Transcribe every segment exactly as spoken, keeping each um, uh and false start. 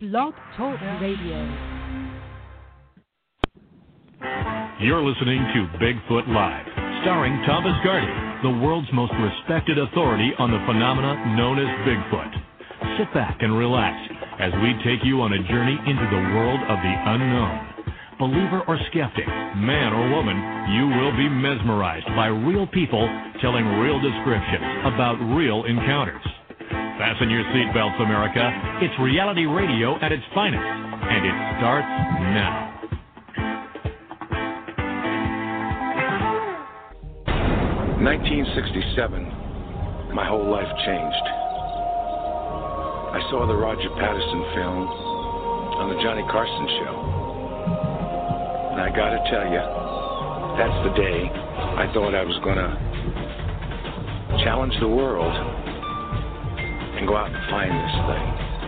Blog Talk Radio. You're listening to Bigfoot Live, starring Tom Biscardi, the world's most respected authority on the phenomena known as Bigfoot. Sit back and relax as we take you on a journey into the world of the unknown. Believer or skeptic, man or woman, you will be mesmerized by real people telling real descriptions about real encounters. Fasten your seatbelts, America. It's reality radio at its finest, and it starts now. nineteen sixty-seven, my whole life changed. I saw the Roger Patterson film on the Johnny Carson show. And I gotta tell you, that's the day I thought I was gonna challenge the world and go out and find this thing.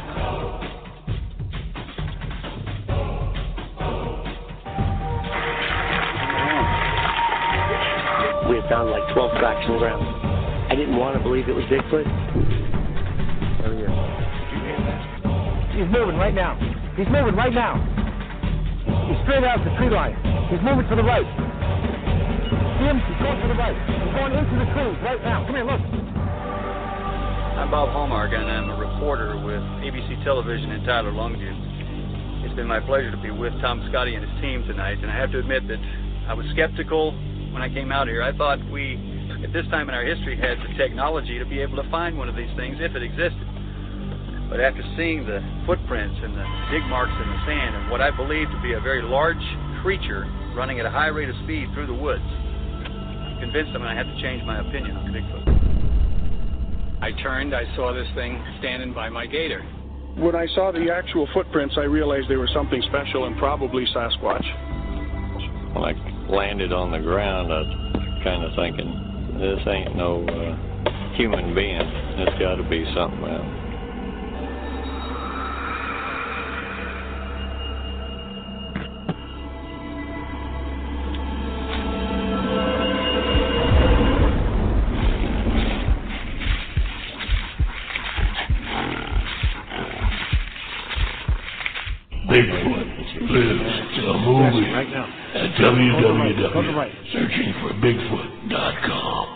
We had found like twelve tracks in the ground. I didn't want to believe it was Bigfoot. Oh, yeah. Did you hear that? He's moving right now. He's moving right now. He's straight out the tree line. He's moving to the right. See him? He's going to the right. He's going into the trees right now. Come here, look. I'm Bob Hallmark, and I'm a reporter with A B C Television in Tyler, Longview. It's been my pleasure to be with Tom Biscardi and his team tonight, and I have to admit that I was skeptical when I came out here. I thought we, at this time in our history, had the technology to be able to find one of these things if it existed. But after seeing the footprints and the dig marks in the sand and what I believe to be a very large creature running at a high rate of speed through the woods, I'm convinced I'm going to have to change my opinion on Bigfoot. I turned, I saw this thing standing by my gator. When I saw the actual footprints, I realized they were something special and probably Sasquatch. When I landed on the ground, I was kind of thinking, this ain't no uh, human being. It's got to be something else. Bigfoot lives a movie right now. at w w w dot right. searching for bigfoot dot com.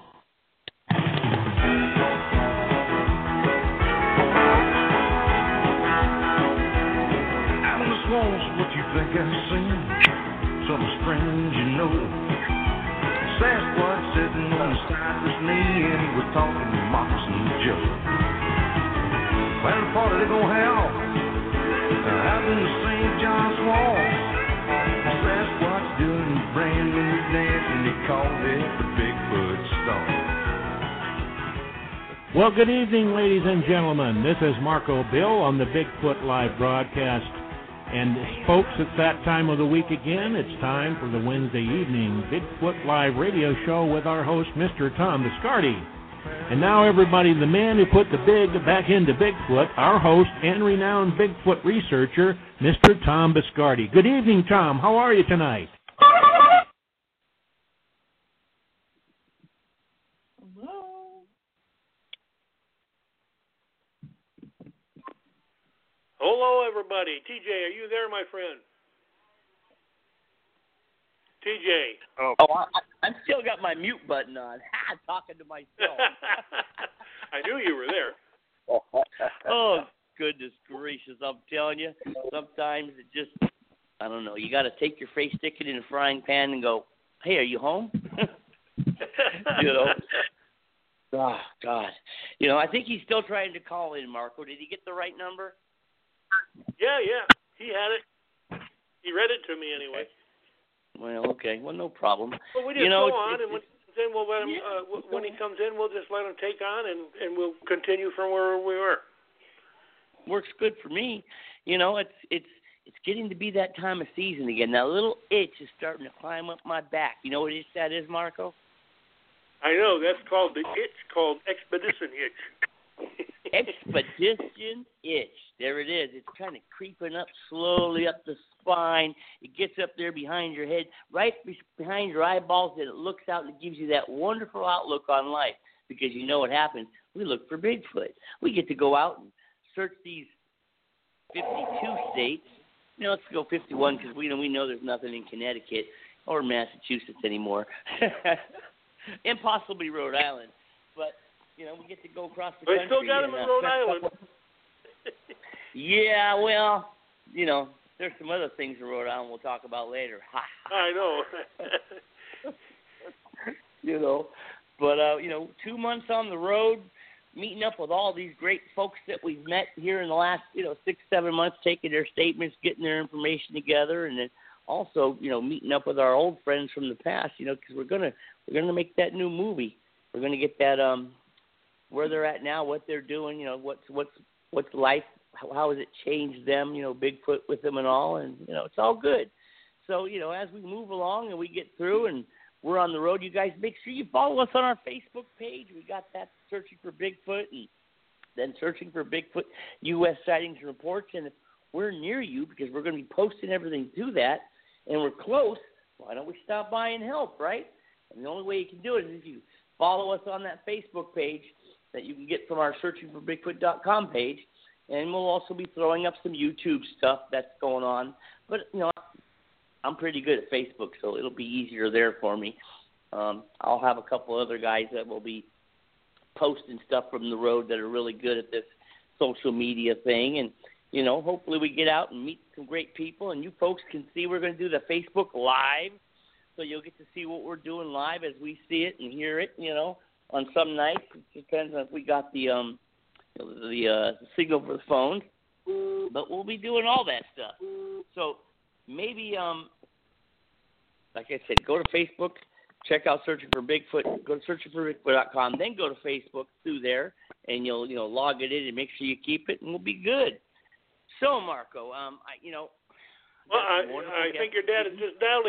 I'm just lost what you think I've seen. Something strange, you know. Sasquatch sitting on the side of his knee, and he was talking to Moccasin Joe. When the party they gonna have? Out in the Saint John's Wall, the Sasquatch doing a brand new dance, and they called it the Bigfoot Stomp. Well, good evening, ladies and gentlemen. This is Marco Bill on the Bigfoot Live broadcast. And folks, it's that time of the week again. It's time for the Wednesday evening Bigfoot Live radio show with our host, Mister Tom Biscardi. And now, everybody, the man who put the big back into Bigfoot, our host and renowned Bigfoot researcher, Mister Tom Biscardi. Good evening, Tom. How are you tonight? Hello. Hello, everybody. T J, are you there, my friend? T J. Oh, oh I, I still got my mute button on. Ha, talking to myself. I knew you were there. Oh, goodness gracious, I'm telling you. Sometimes it just, I don't know, you got to take your face, stick it in a frying pan and go, hey, are you home? You know? Oh, God. You know, I think he's still trying to call in, Marco. Did he get the right number? Yeah, yeah. He had it. He read it to me anyway. Well, okay. Well, no problem. Well, we just you know, go on, it's, and when he comes in, we'll let him. Yeah, uh, when he comes in, we'll just let him take on, and, and we'll continue from where we were. Works good for me. You know, it's it's it's getting to be that time of season again. That little itch is starting to climb up my back. You know what itch that is, Marco? I know. That's called the itch, called expedition itch. Expedition itch. There it is. It's kind of creeping up slowly up the spine. It gets up there behind your head, right behind your eyeballs, and it looks out and it gives you that wonderful outlook on life. Because you know what happens? We look for Bigfoot. We get to go out and search these fifty-two states. You know, let's go fifty-one because we know we know there's nothing in Connecticut or Massachusetts anymore, and possibly Rhode Island. But you know, we get to go across the they country. They still got them in uh, Rhode Island. Yeah, well, you know, there's some other things in Rhode Island we'll talk about later. I know. You know, but uh, you know, two months on the road, meeting up with all these great folks that we've met here in the last, you know, six, seven months, taking their statements, getting their information together, and then also, you know, meeting up with our old friends from the past, you know, because we're gonna we're gonna make that new movie. We're gonna get that um where they're at now, what they're doing, you know, what's what's what's life, how, how has it changed them, you know, Bigfoot with them and all, and you know, it's all good. So, you know, as we move along and we get through and we're on the road, you guys make sure you follow us on our Facebook page. We got that, Searching for Bigfoot, and then Searching for Bigfoot U S Sightings and Reports. And if we're near you, because we're going to be posting everything to that, and we're close, why don't we stop by and help, right? And the only way you can do it is if you follow us on that Facebook page that you can get from our searching for bigfoot dot com page. And we'll also be throwing up some YouTube stuff that's going on. But, you know, I'm pretty good at Facebook, so it'll be easier there for me. Um, I'll have a couple other guys that will be posting stuff from the road that are really good at this social media thing. And, you know, hopefully we get out and meet some great people. And you folks can see we're going to do the Facebook Live, so you'll get to see what we're doing live as we see it and hear it, you know, on some nights. It depends on if we got the, um, the, uh, the signal for the phone. But we'll be doing all that stuff. So maybe, um, like I said, go to Facebook, check out Searching for Bigfoot, go to searching for bigfoot dot com, then go to Facebook through there, and you'll, you know, log it in and make sure you keep it, and we'll be good. So, Marco, um, I, you know. Well, I, I think your dad has just dialed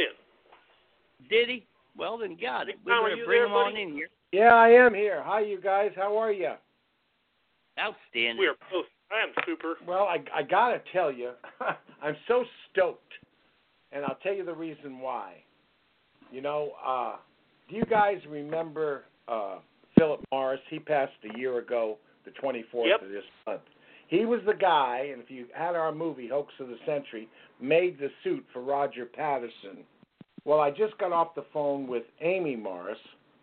in. Did he? Well, then got it. We Tom, better bring there, him buddy? on in here. Yeah, I am here. Hi, you guys. How are you? Outstanding. We are both. I am super. Well, I, I got to tell you, I'm so stoked, and I'll tell you the reason why. You know, uh, do you guys remember uh, Philip Morris? He passed a year ago, the twenty-fourth yep. of this month. He was the guy, and if you had our movie, Hoax of the Century, made the suit for Roger Patterson. Well, I just got off the phone with Amy Morris,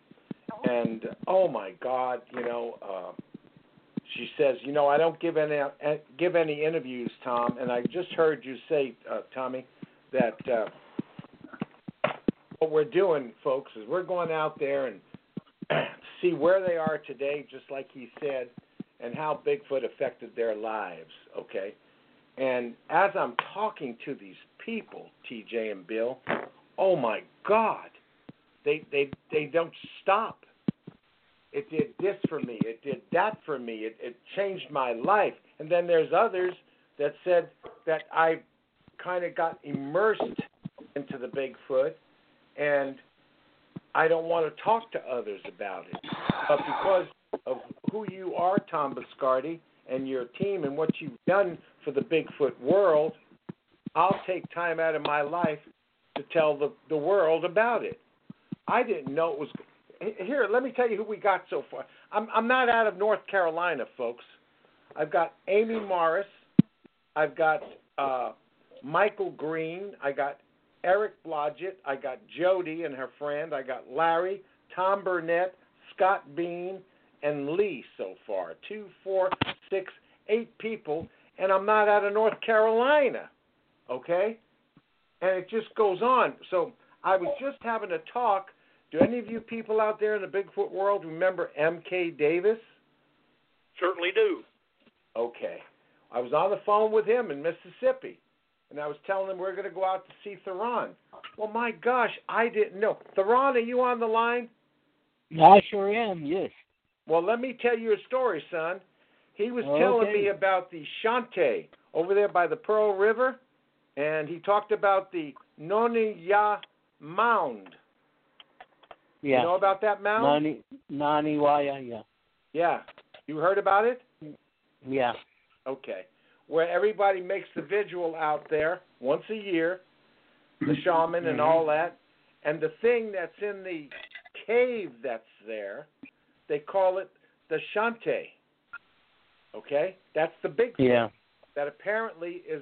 and oh, my God, you know, uh, she says, you know, I don't give any give any interviews, Tom, and I just heard you say, uh, Tommy, that uh, what we're doing, folks, is we're going out there and see where they are today, just like he said, and how Bigfoot affected their lives, okay? And as I'm talking to these people, T J and Bill, oh, my God, they they they don't stop. It did this for me. It did that for me. It, it changed my life. And then there's others that said that I kind of got immersed into the Bigfoot, and I don't want to talk to others about it. But because of who you are, Tom Biscardi, and your team and what you've done for the Bigfoot world, I'll take time out of my life to tell the, the world about it. I didn't know it was... Here, let me tell you who we got so far. I'm I'm not out of North Carolina, folks. I've got Amy Morris. I've got uh, Michael Green. I got Eric Blodgett. I got Jody and her friend. I got Larry, Tom Burnett, Scott Bean, and Lee so far. Two, four, six, eight people, and I'm not out of North Carolina, okay? And it just goes on. So I was just having a talk. Do any of you people out there in the Bigfoot world remember M K Davis? Certainly do. Okay. I was on the phone with him in Mississippi, and I was telling him we're going to go out to see Theron. Well, my gosh, I didn't know. Theron, are you on the line? I sure am, yes. Well, let me tell you a story, son. He was okay. telling me about the Shantae over there by the Pearl River, and he talked about the Noniya Mound. Yeah. You know about that mound? Nani, Nani Waya, yeah. Yeah. You heard about it? Yeah. Okay. Where everybody makes the vigil out there once a year, the shaman and all that. And the thing that's in the cave that's there, they call it the Shantae. Okay? That's the big thing. Yeah. that apparently is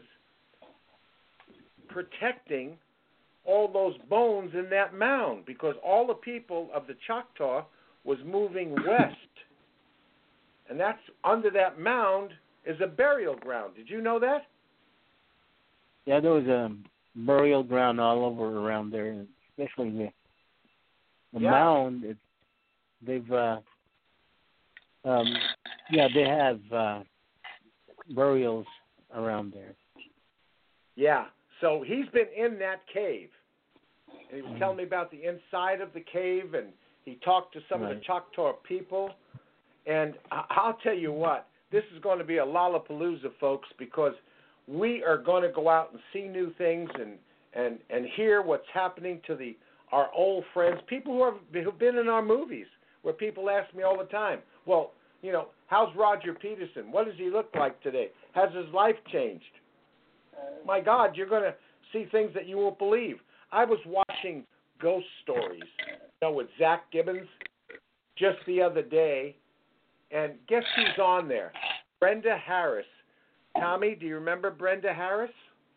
protecting all those bones in that mound, because all the people of the Choctaw was moving west. And that's under that mound is a burial ground. Did you know that? Yeah, there was a burial ground all over around there, especially the, the Yeah. mound. It, they've, uh, um, yeah, they have uh, burials around there. Yeah. So he's been in that cave. And he was telling me about the inside of the cave, and he talked to some Right. of the Choctaw people. And I- I'll tell you what, this is going to be a Lollapalooza, folks, because we are going to go out and see new things and, and, and hear what's happening to the our old friends, people who have who've been in our movies, where people ask me all the time, well, you know, how's Roger Peterson? What does he look like today? Has his life changed? My God, you're going to see things that you won't believe. I was watching Ghost Stories, you know, with Zach Gibbons just the other day, and guess who's on there? Brenda Harris. Tommy, do you remember Brenda Harris?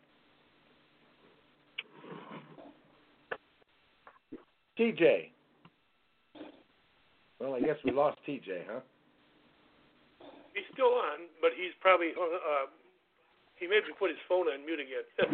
T J. Well, I guess we lost T J, huh? He's still on, but he's probably uh, uh, he maybe put his phone on mute again.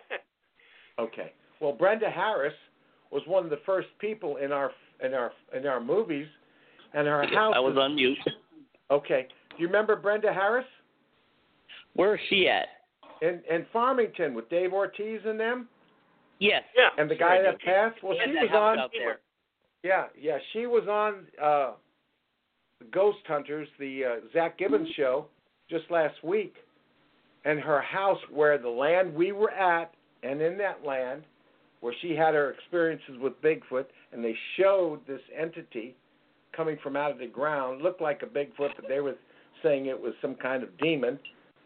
Okay. Well, Brenda Harris was one of the first people in our in our in our movies, and her house. I was is, on mute. Okay. Do you remember Brenda Harris? Where is she at? In in Farmington with Dave Ortiz and them. Yes. Yeah. And the Sure, guy I that do. passed. Well, He had she that was house on. out there. Yeah, yeah. She was on uh, the Ghost Hunters, the uh, Zach Gibbons show, just last week, and her house, where the land we were at, and in that land, where she had her experiences with Bigfoot, and they showed this entity coming from out of the ground, looked like a Bigfoot, but they were saying it was some kind of demon.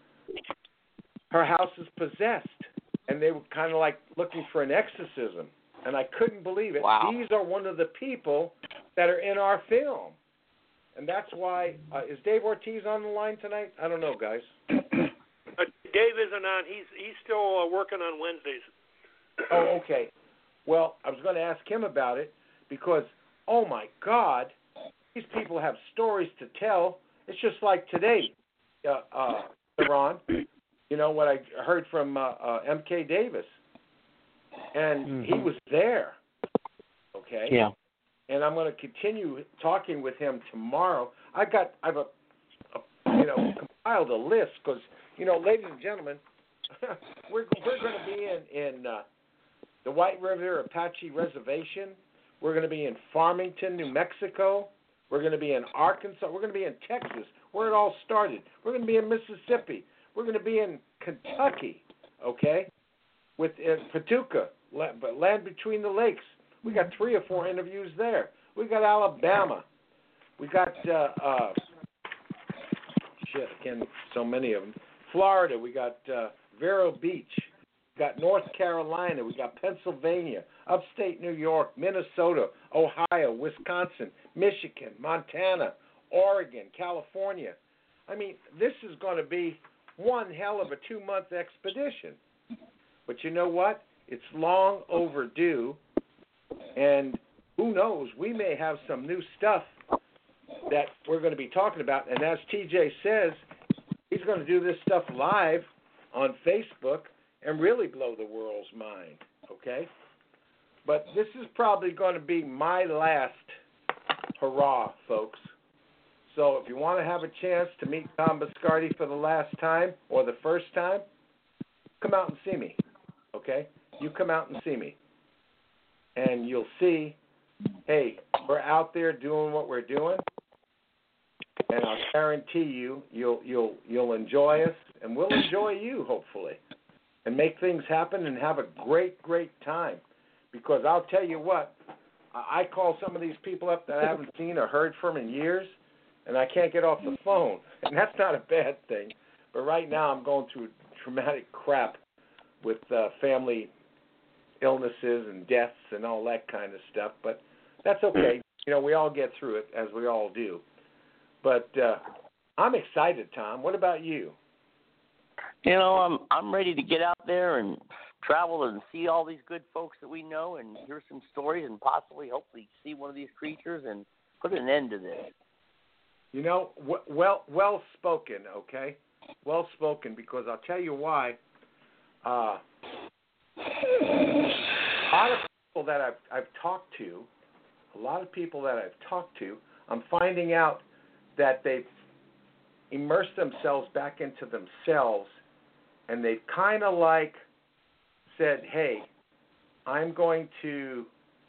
Her house is possessed, and they were kind of like looking for an exorcism, and I couldn't believe it. Wow. These are one of the people that are in our film, and that's why. Uh, is Dave Ortiz on the line tonight? I don't know, guys. uh, Dave isn't on. He's he's still uh, working on Wednesdays. Oh, okay. Well, I was going to ask him about it because, oh my God, these people have stories to tell. It's just like today, uh, uh, Ron. You know what I heard from uh, uh, M K Davis, and Mm-hmm. he was there. Okay. Yeah. And I'm going to continue talking with him tomorrow. I got I've a, a you know compiled a list because you know, ladies and gentlemen, we're we're going to be in in uh, the White River Apache Reservation. We're going to be in Farmington, New Mexico. We're going to be in Arkansas. We're going to be in Texas, where it all started. We're going to be in Mississippi. We're going to be in Kentucky, okay, with uh, Paducah, land between the lakes. We got three or four interviews there. We got Alabama. We got uh, uh, shit, again, so many of them. Florida. We got uh, Vero Beach. We got North Carolina. We got Pennsylvania, upstate New York, Minnesota, Ohio, Wisconsin, Michigan, Montana, Oregon, California. I mean, this is going to be one hell of a two-month expedition. But you know what? It's long overdue, and who knows, we may have some new stuff that we're going to be talking about. And as T J says, he's going to do this stuff live on Facebook and really blow the world's mind, okay? But this is probably going to be my last hurrah, folks. So if you want to have a chance to meet Tom Biscardi for the last time or the first time, come out and see me, okay? You come out and see me. And you'll see, hey, we're out there doing what we're doing, and I'll guarantee you, you'll you'll you'll enjoy us, and we'll enjoy you, hopefully, and make things happen and have a great, great time. Because I'll tell you what, I call some of these people up that I haven't seen or heard from in years, and I can't get off the phone, and that's not a bad thing. But right now I'm going through traumatic crap with uh, family illnesses and deaths and all that kind of stuff, but that's okay. You know, we all get through it, as we all do. But uh, I'm excited, Tom. What about you? You know, I'm I'm ready to get out there and travel and see all these good folks that we know and hear some stories and possibly, hopefully, see one of these creatures and put an end to this. You know, w- well, well spoken. Okay, well spoken. Because I'll tell you why. Uh, a lot of people that I've I've talked to, a lot of people that I've talked to, I'm finding out that they've immersed themselves back into themselves, and they've kind of like said, "Hey, I'm going to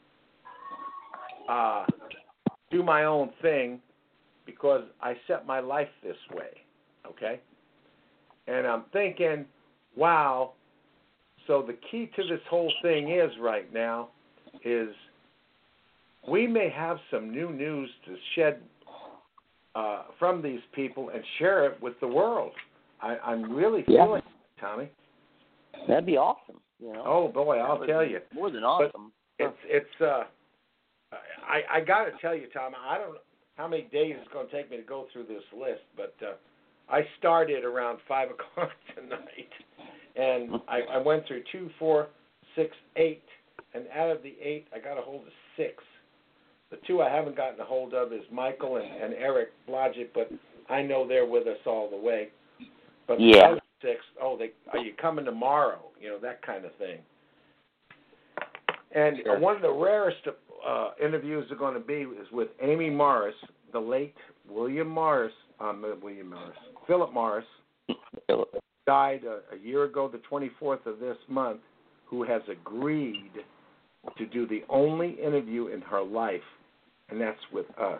uh, do my own thing because I set my life this way." Okay, and I'm thinking, wow. So the key to this whole thing is right now is we may have some new news to shed uh, from these people and share it with the world. I, I'm really Yeah. feeling it, Tommy. That'd be awesome. You know? Oh boy, That I'll would tell be you. More than awesome. But it's it's uh, I I got to tell you, Tom. I don't know how many days it's going to take me to go through this list, but uh, I started around five o'clock tonight. And I, I went through two, four, six, eight, and out of the eight, I got a hold of six. The two I haven't gotten a hold of is Michael and, and Eric Blodgett, but I know they're with us all the way. But the Yeah. other six, oh, they are you coming tomorrow? You know, that kind of thing. And Sure. one of the rarest uh, interviews are going to be is with Amy Morris, the late William Morris, um, William Morris, Philip Morris. Philip. Died a, a year ago, the twenty-fourth of this month, who has agreed to do the only interview in her life, and that's with us.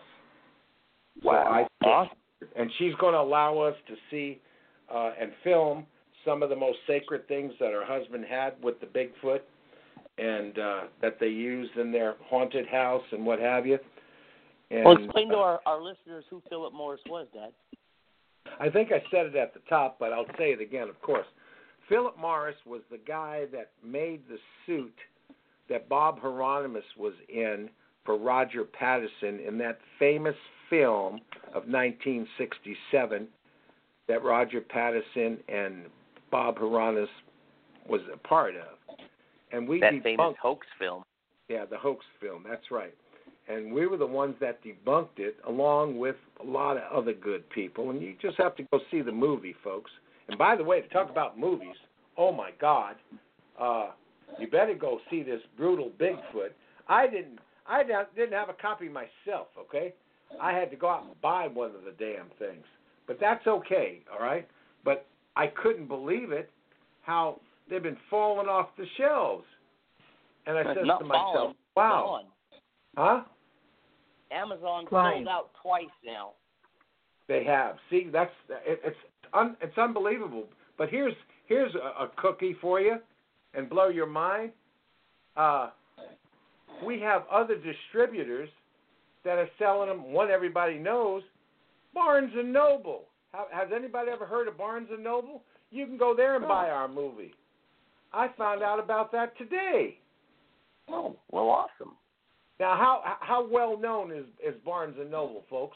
Wow. So I, and she's going to allow us to see uh, and film some of the most sacred things that her husband had with the Bigfoot and uh, that they used in their haunted house and what have you. And, well, explain to our, our listeners who Philip Morris was, Dad. I think I said it at the top, but I'll say it again, of course. Philip Morris was the guy that made the suit that Bob Hieronymus was in for Roger Patterson in that famous film of nineteen sixty-seven that Roger Patterson and Bob Hieronymus was a part of. And we that debunked, famous hoax film. Yeah, the hoax film, that's right. And we were the ones that debunked it, along with a lot of other good people. And you just have to go see the movie, folks. And by the way, to talk about movies, oh my God, uh, you better go see this brutal Bigfoot. I didn't, I didn't have a copy myself. Okay, I had to go out and buy one of the damn things. But that's okay, all right. But I couldn't believe it, how they've been falling off the shelves. And I said Not to myself, falling, wow. gone. Huh? Amazon Flying. sold out twice now. They have. See, that's it, it's un, it's unbelievable. But here's here's a, a cookie for you, and blow your mind. Uh, we have other distributors that are selling them. One everybody knows, Barnes and Noble. How, has anybody ever heard of Barnes and Noble? You can go there and buy our movie. I found out about that today. Oh, well, awesome. Now, how how well known is, is Barnes and Noble, folks?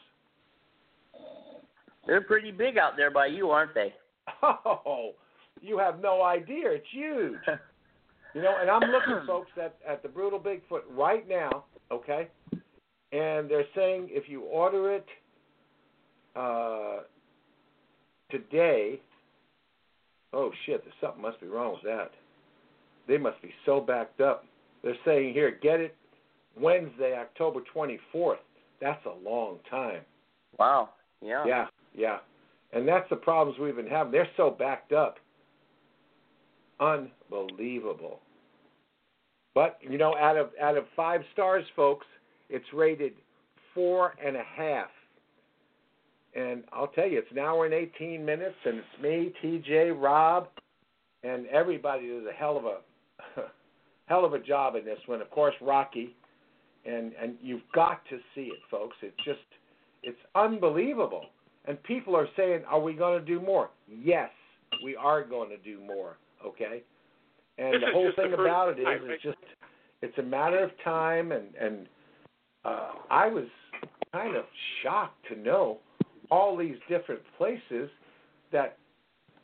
They're pretty big out there by you, aren't they? Oh, you have no idea. It's huge. You know, and I'm looking, folks, at, at the Brutal Bigfoot right now, okay? And they're saying if you order it uh, today, oh, shit, there's something must be wrong with that. They must be so backed up. They're saying here, get it Wednesday, October twenty-fourth. That's a long time. Wow. Yeah. Yeah, yeah. And that's the problems we've been having. They're so backed up. Unbelievable. But, you know, out of out of five stars, folks, it's rated four and a half. And I'll tell you, it's an hour and eighteen minutes, and it's me, T J, Rob, and everybody does a hell of a hell of a job in this one. Of course, Rocky. And and you've got to see it, folks. It's just, it's unbelievable. And people are saying, are we going to do more? Yes, we are going to do more, okay? And This the is whole just the thing first about it is, time, right? it's just, it's a matter of time. And, and uh, I was kind of shocked to know all these different places that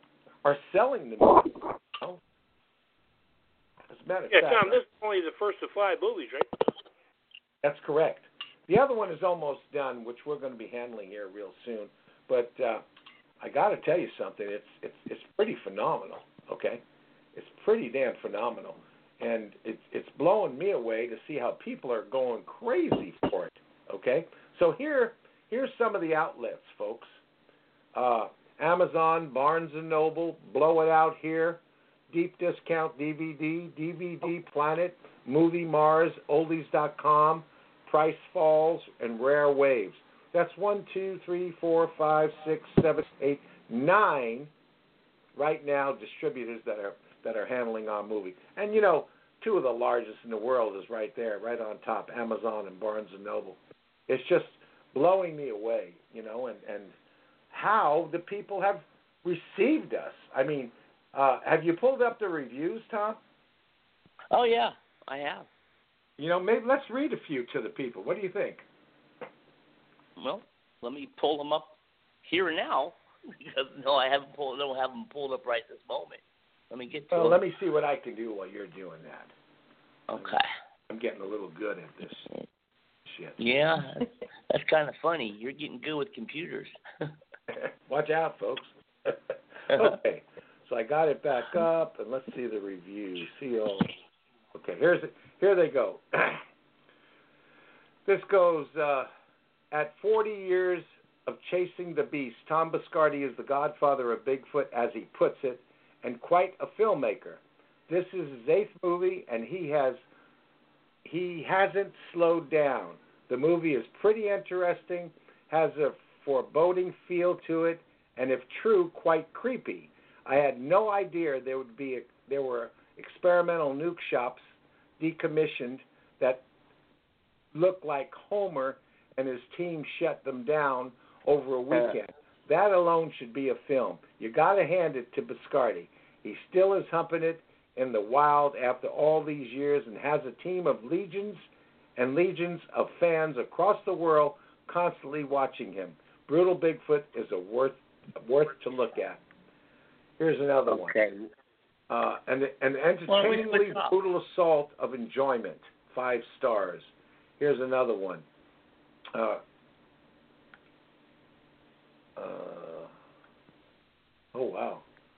are selling the movie. Oh. As a matter of yeah, fact, Tom, this is only the first of five movies, right? That's correct. The other one is almost done, which we're going to be handling here real soon. But uh, I got to tell you something. It's it's it's pretty phenomenal. Okay, it's pretty damn phenomenal, and it's it's blowing me away to see how people are going crazy for it. Okay, so here here's some of the outlets, folks. Uh, Amazon, Barnes and Noble, Blow It Out Here, Deep Discount D V D, D V D Planet, Movie Mars, Oldies dot com, Price Falls, and Rare Waves. That's one, two, three, four, five, six, seven, eight, nine right now distributors that are that are handling our movie. And you know, two of the largest in the world is right there, right on top, Amazon and Barnes and Noble. It's just blowing me away, you know, and, and how the people have received us. I mean, uh, have you pulled up the reviews, Tom? Oh yeah, I have. You know, maybe let's read a few to the people. What do you think? Well, let me pull them up here and now because no, I haven't pulled. Don't have them pulled up right this moment. Let me get to Well, them. let me see what I can do while you're doing that. Okay. I'm getting a little good at this shit. Yeah, that's kind of funny. You're getting good with computers. Watch out, folks. Okay, so I got it back up, and let's see the reviews. See all. Okay, here's here they go. This goes. Uh, At forty years of chasing the beast, Tom Biscardi is the godfather of Bigfoot, as he puts it, and quite a filmmaker. This is his eighth movie, and he has he hasn't slowed down. The movie is pretty interesting, has a foreboding feel to it, and if true, quite creepy. I had no idea there would be a, there were experimental nuke shops decommissioned that looked like Homer and his team shut them down over a weekend. That alone should be a film. You got to hand it to Biscardi. He still is humping it in the wild after all these years and has a team of legions and legions of fans across the world constantly watching him. Brutal Bigfoot is a worth worth to look at. Here's another okay. one. Uh, an, an entertainingly brutal assault of enjoyment. Five stars. Here's another one. Uh, uh, oh, wow.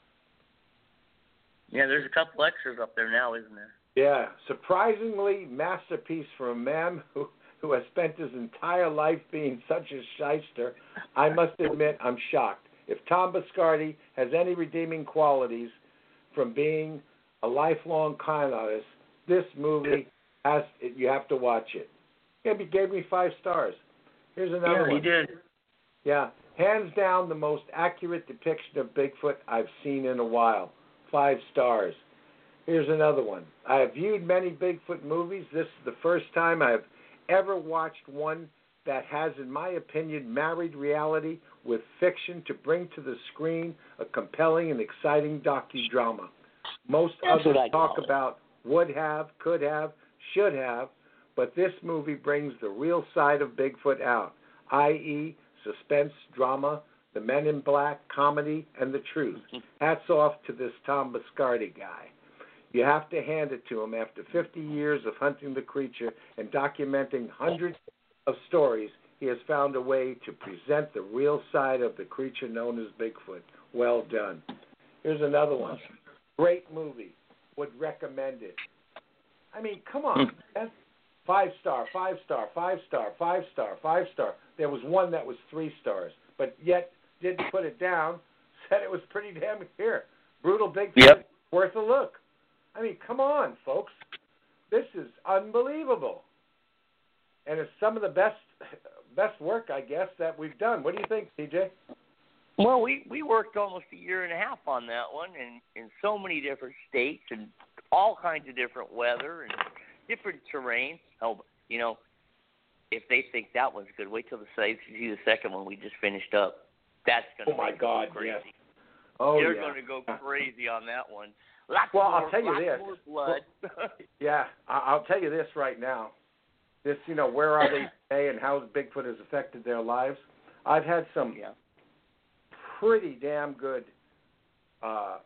Yeah, there's a couple extras up there now, isn't there? Yeah, surprisingly masterpiece for a man who, who has spent his entire life being such a shyster. I must admit, I'm shocked. If Tom Biscardi has any redeeming qualities from being a lifelong con artist, this movie has you have to watch it. Yeah, he gave me five stars. Here's another yeah, one. Yeah, he did. Yeah, hands down the most accurate depiction of Bigfoot I've seen in a while. Five stars. Here's another one. I have viewed many Bigfoot movies. This is the first time I've ever watched one that has, in my opinion, married reality with fiction to bring to the screen a compelling and exciting docudrama. Most That's others what I talk call it. about would have, could have, should have, but this movie brings the real side of Bigfoot out, that is suspense, drama, the Men in Black, comedy, and the truth. Hats off to this Tom Biscardi guy. You have to hand it to him. After fifty years of hunting the creature and documenting hundreds of stories, he has found a way to present the real side of the creature known as Bigfoot. Well done. Here's another one. Great movie. Would recommend it. I mean, come on. That's five star, five star, five star, five star, five star. There was one that was three stars, but yet didn't put it down, said it was pretty damn here. Brutal Bigfoot, yep. Worth a look. I mean, come on, folks. This is unbelievable. And it's some of the best best work, I guess, that we've done. What do you think, T J? Well, we, we worked almost a year and a half on that one in, in so many different states and all kinds of different weather and different terrain. Oh, you know, if they think that one's good, wait till the see the second one we just finished up. That's going to oh my make God, go crazy. Yes. Oh, They're yeah. going to go crazy on that one. Lots well, more, I'll tell you lots this. more blood. Well, yeah, I'll tell you this right now. This, you know, where are they today and how Bigfoot has affected their lives? I've had some yeah. pretty damn good uh,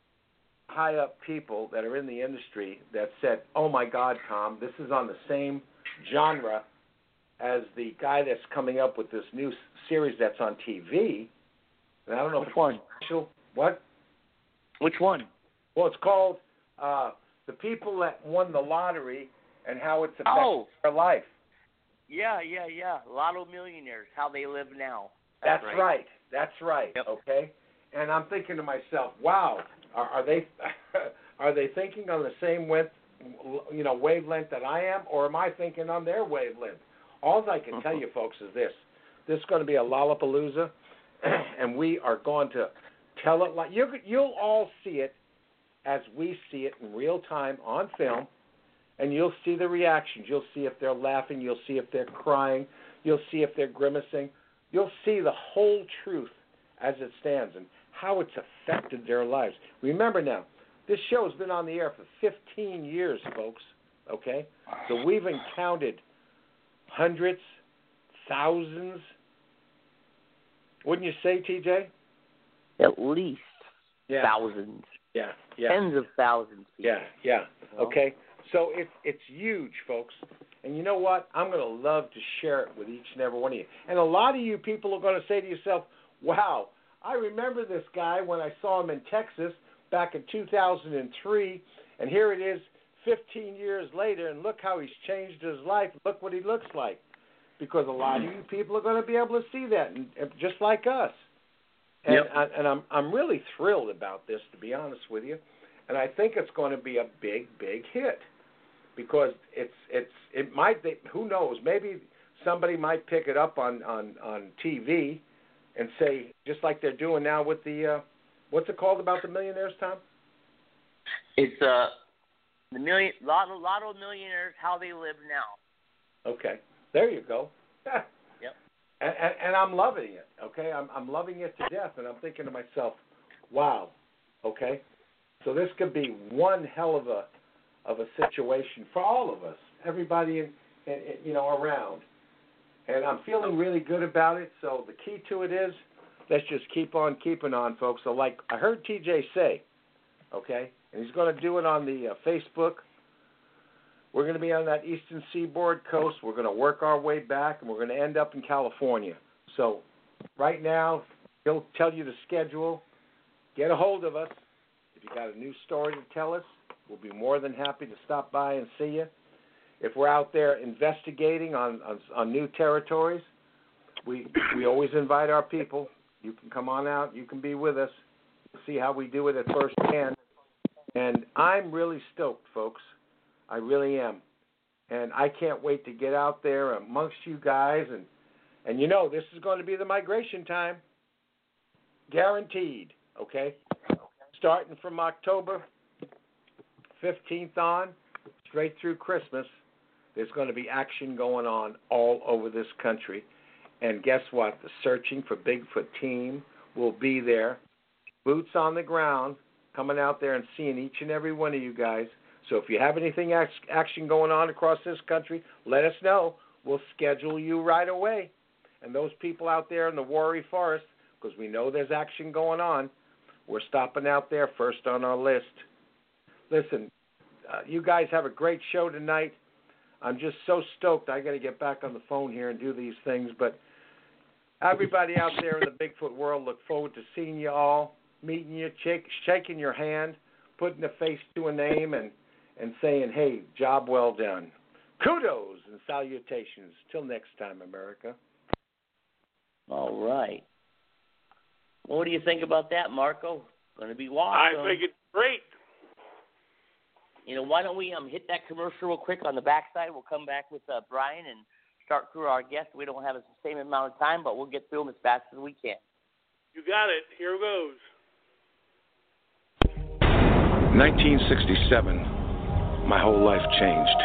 high-up people that are in the industry that said, oh, my God, Tom, this is on the same genre as the guy that's coming up with this new series that's on T V. And I don't know Which if one? It's special. What? Which one? Well, it's called uh, The People That Won the Lottery and How It's Affected Oh. Their Life. Yeah, yeah, yeah. Lotto Millionaires, how they live now. That's, That's right. right. That's right. Yep. Okay. And I'm thinking to myself, wow, are, are they are they thinking on the same width, you know, wavelength that I am, or am I thinking on their wavelength? All I can tell you, folks, is this: this is going to be a Lollapalooza, and we are going to tell it like you. You'll all see it as we see it in real time on film, and you'll see the reactions. You'll see if they're laughing. You'll see if they're crying. You'll see if they're grimacing. You'll see the whole truth as it stands and how it's affected their lives. Remember now, this show has been on the air for fifteen years, folks, okay? So we've encountered hundreds, thousands, wouldn't you say, T J? At least yeah. thousands. Yeah, yeah. Tens of thousands. People. Yeah, yeah, You know? okay? So it's it's huge, folks. And you know what? I'm going to love to share it with each and every one of you. And a lot of you people are going to say to yourself, wow, I remember this guy when I saw him in Texas back in two thousand three, and here it is fifteen years later, and look how he's changed his life. Look what he looks like. Because a lot of you people are going to be able to see that, and, and just like us. And, yep. I, and I'm I'm really thrilled about this, to be honest with you. And I think it's going to be a big, big hit. Because it's it's it might be, who knows, maybe somebody might pick it up on, on, on T V and say, just like they're doing now with the uh, what's it called about the millionaires, Tom? It's uh the million Lotto Lotto Millionaires, how they live now. Okay, there you go. Yep. And, and, and I'm loving it. Okay, I'm I'm loving it to death, and I'm thinking to myself, wow. Okay, so this could be one hell of a of a situation for all of us, everybody in, in, in, you know around. And I'm feeling really good about it. So the key to it is, let's just keep on keeping on, folks. So like I heard T J say, okay, and he's going to do it on the uh, Facebook. We're going to be on that eastern seaboard coast. We're going to work our way back, and we're going to end up in California. So right now, he'll tell you the schedule. Get a hold of us. If you got a new story to tell us, we'll be more than happy to stop by and see you. If we're out there investigating on, on, on new territories, we we always invite our people. You can come on out. You can be with us. See how we do it at first hand. And I'm really stoked, folks. I really am. And I can't wait to get out there amongst you guys. And, and you know, this is going to be the migration time. Guaranteed, okay? Starting from October fifteenth on, straight through Christmas, there's going to be action going on all over this country. And guess what? The Searching for Bigfoot team will be there, boots on the ground, coming out there and seeing each and every one of you guys. So if you have anything action going on across this country, let us know. We'll schedule you right away. And those people out there in the Warri Forest, because we know there's action going on, we're stopping out there first on our list. Listen, uh, you guys have a great show tonight. I'm just so stoked. I got to get back on the phone here and do these things. But everybody out there in the Bigfoot world, look forward to seeing you all, meeting you, shake, shaking your hand, putting a face to a name, and, and saying, hey, job well done. Kudos and salutations. Till next time, America. All right. What do you think about that, Marco? Going to be awesome. I think it's great. You know, why don't we um hit that commercial real quick on the backside? We'll come back with uh, Brian and start through our guests. We don't have the same amount of time, but we'll get through them as fast as we can. You got it. Here goes. nineteen sixty-seven, my whole life changed.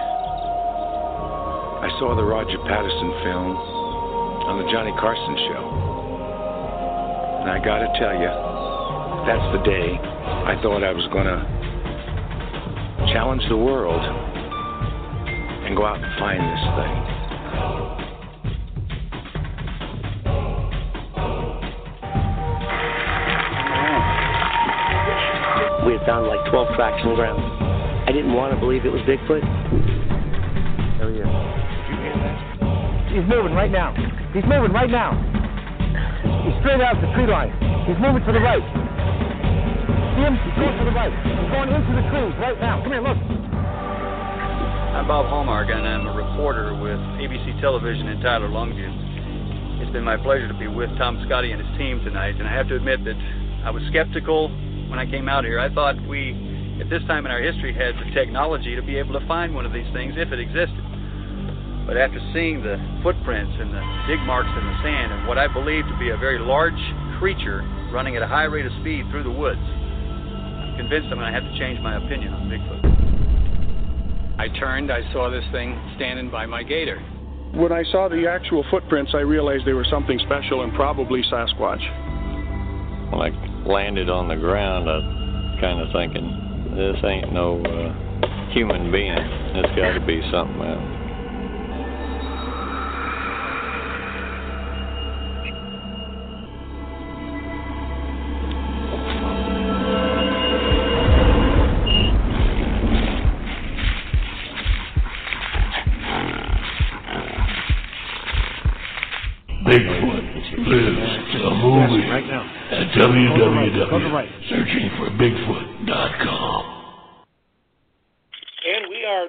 I saw the Roger Patterson film on the Johnny Carson show. And I gotta tell you, that's the day I thought I was gonna challenge the world and go out and find this thing. we had found like twelve tracks in the ground. I didn't want to believe it was Bigfoot. Oh, yeah. Did you hear that? He's moving right now. He's moving right now. He's straight out the tree line. He's moving to the right. See him? He's going to the right. He's going into the trees right now. Come here, look. I'm Bob Hallmark, and I'm a reporter with A B C Television in Tyler, Longview. It's been my pleasure to be with Tom Scotty and his team tonight, and I have to admit that I was skeptical when I came out here. I thought we, at this time in our history, had the technology to be able to find one of these things if it existed. But after seeing the footprints and the dig marks in the sand and what I believe to be a very large creature running at a high rate of speed through the woods, I'm convinced I'm going to have to change my opinion on Bigfoot. I turned, I saw this thing standing by my gator. When I saw the actual footprints, I realized they were something special and probably Sasquatch. When I landed on the ground, I was kind of thinking, this ain't no uh, human being. It's got to be something else. Bigfoot lives a movie right now. at w w w right. searching for bigfoot dot com. And we are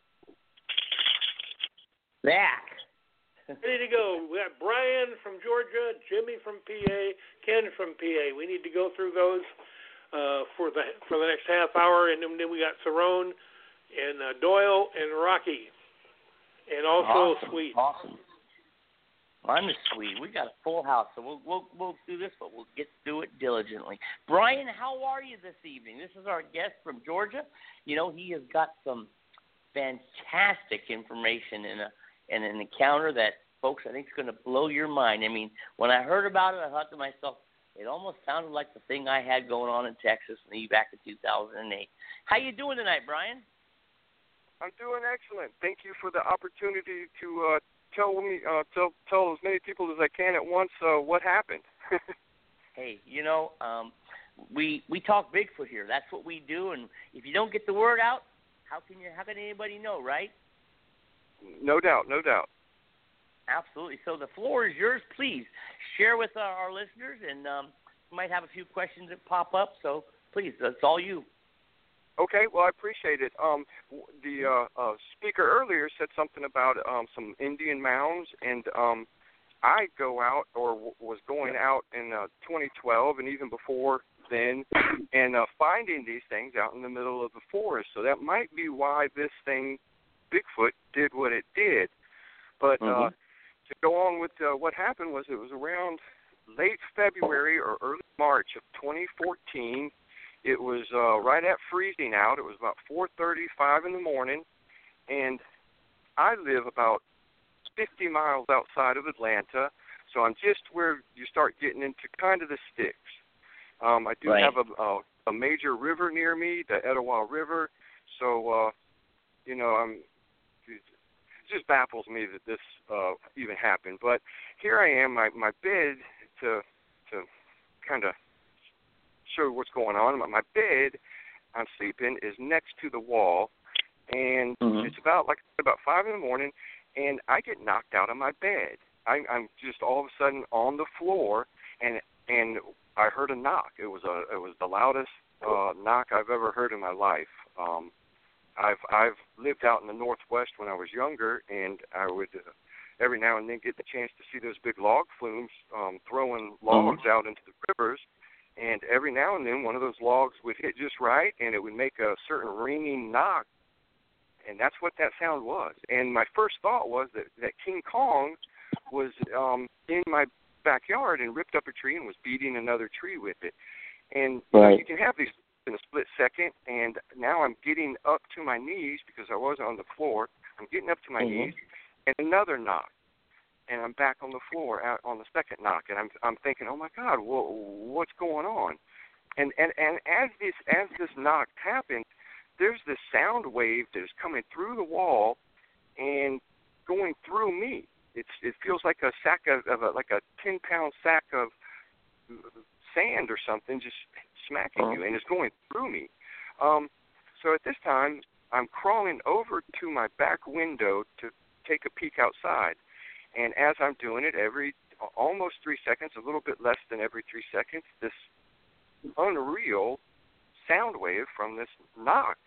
back. Ready to go. We got Brian from Georgia, Jimmy from P A, Ken from P A. We need to go through those uh, for the for the next half hour, and then, then we got Cerrone and uh, Doyle and Rocky, and also awesome. Sweet. Awesome. I'm the Swede. We got a full house, so we'll we'll we'll do this, but we'll get through it diligently. Brian, how are you this evening? This is our guest from Georgia. You know, he has got some fantastic information in a in an encounter that, folks, I think is going to blow your mind. I mean, when I heard about it, I thought to myself, it almost sounded like the thing I had going on in Texas back in two thousand eight. How you doing tonight, Brian? I'm doing excellent. Thank you for the opportunity to uh, tell me, uh, tell tell as many people as I can at once uh, what happened. Hey, you know, um, we we talk Bigfoot here. That's what we do, and if you don't get the word out, how can you? How can anybody know, right? No doubt, no doubt. Absolutely. So the floor is yours. Please share with our, our listeners, and um, we might have a few questions that pop up. So please, that's all you. Okay, well, I appreciate it. Um, the uh, uh, speaker earlier said something about um, some Indian mounds, and um, I go out or w- was going out in uh, twenty twelve and even before then and uh, finding these things out in the middle of the forest. So that might be why this thing, Bigfoot, did what it did. But mm-hmm. uh, to go on with uh, what happened was it was around late February or early March of twenty fourteen. It was uh, right at freezing out. It was about four thirty-five in the morning, and I live about fifty miles outside of Atlanta, so I'm just where you start getting into kind of the sticks. Um, I do right. have a, a, a major river near me, the Etowah River, so, uh, you know, I'm, it just baffles me that this uh, even happened. But here I am, my, my bed, to to kind of show what's going on. My bed I'm sleeping is next to the wall, and mm-hmm. it's about like about five in the morning, and I get knocked out of my bed. I, I'm just all of a sudden on the floor, and and I heard a knock. It was a it was the loudest uh, knock I've ever heard in my life. Um, I've I've lived out in the Northwest when I was younger, and I would uh, every now and then get the chance to see those big log flumes um, throwing logs mm-hmm. out into the rivers. And every now and then, one of those logs would hit just right, and it would make a certain ringing knock, and that's what that sound was. And my first thought was that, that King Kong was um, in my backyard and ripped up a tree and was beating another tree with it. And you, right. know, you can have these in a split second, and now I'm getting up to my knees because I was on the floor. I'm getting up to my mm-hmm. knees, and another knock. And I'm back on the floor out on the second knock, and I'm I'm thinking, oh my God, wh- what's going on? And and and as this as this knock happens, there's this sound wave that is coming through the wall and going through me. It's it feels like a sack of, of a, like a ten pound sack of sand or something, just smacking you, and it's going through me. Um, so at this time, I'm crawling over to my back window to take a peek outside. And as I'm doing it, every almost three seconds, a little bit less than every three seconds, this unreal sound wave from this knock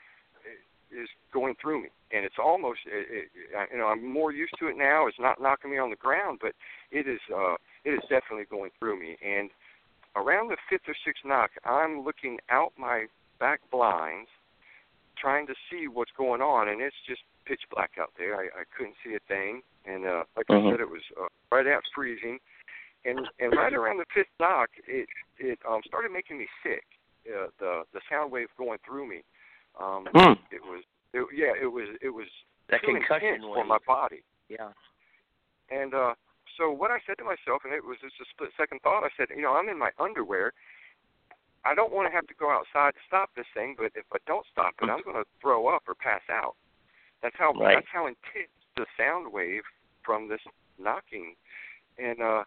is going through me. And it's almost, it, it, you know, I'm more used to it now. It's not knocking me on the ground, but it is, uh, it is definitely going through me. And around the fifth or sixth knock, I'm looking out my back blinds, trying to see what's going on, and it's just pitch black out there. I, I couldn't see a thing, and uh, like mm-hmm. I said, it was uh, right at freezing. And and right around the fifth knock, it it um, started making me sick. Uh, the the sound wave going through me. Um, mm. It was it, yeah, it was it was that too concussion intense for my body. Yeah. And uh, so what I said to myself, and it was just a split second thought. I said, you know, I'm in my underwear. I don't want to have to go outside to stop this thing, but if I don't stop it, I'm going to throw up or pass out. That's how right. that's how intense the sound wave from this knocking. And uh,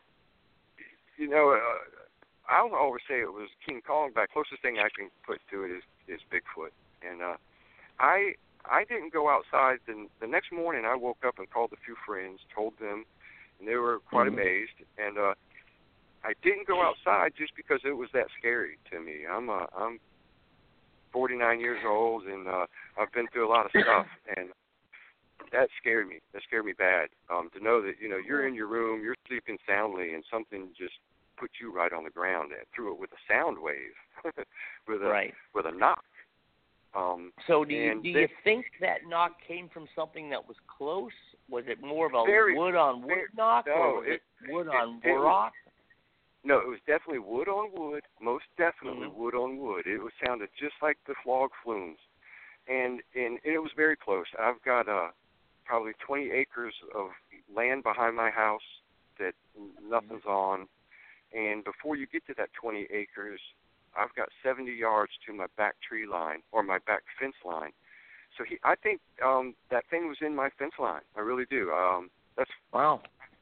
you know, uh, I'll always say it was King Kong, but the closest thing I can put to it is, is Bigfoot. And uh, I I didn't go outside. The, the next morning, I woke up and called a few friends, told them, and they were quite mm-hmm. amazed. And uh, I didn't go outside just because it was that scary to me. I'm uh, I'm forty-nine years old, and uh, I've been through a lot of stuff, and that scared me. That scared me bad. Um, to know that, you know, you're in your room, you're sleeping soundly, and something just put you right on the ground and threw it with a sound wave, with a right. with a knock. Um, so do you, do they, you think that knock came from something that was close? Was it more of a very, wood on wood very, knock, no, or was it, it wood it, on it, rock? No, it was definitely wood on wood, most definitely mm-hmm. wood on wood. It was sounded just like the log flumes. And, and and it was very close. I've got uh, probably twenty acres of land behind my house that nothing's mm-hmm. on. And before you get to that twenty acres, I've got seventy yards to my back tree line or my back fence line. So he, I think um, that thing was in my fence line. I really do. Um, that's wow.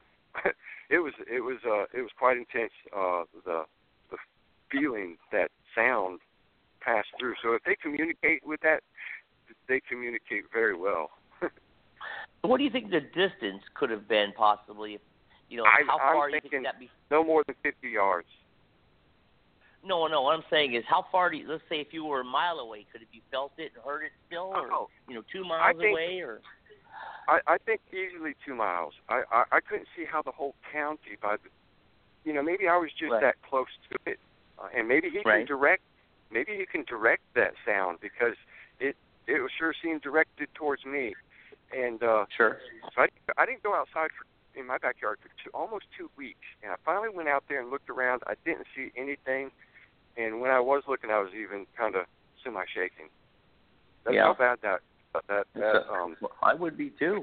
It was it was uh, it was quite intense. Uh, the the feeling that sound passed through. So if they communicate with that, they communicate very well. What do you think the distance could have been possibly? If, you know, I, how I'm far do you thinking think that be? No more than fifty yards. No, no. What I'm saying is, how far do you? Let's say if you were a mile away, could have you felt it and heard it still, or oh, you know, two miles think, away, or? I, I think easily two miles. I, I, I couldn't see how the whole county, by the, you know, maybe I was just right. that close to it, uh, and maybe he right. can direct, maybe he can direct that sound because it it sure seemed directed towards me, and uh, sure. So I, I didn't go outside for, in my backyard for two, almost two weeks, and I finally went out there and looked around. I didn't see anything, and when I was looking, I was even kind of semi-shaking. That's yeah. how bad that. That, that um, I would be too.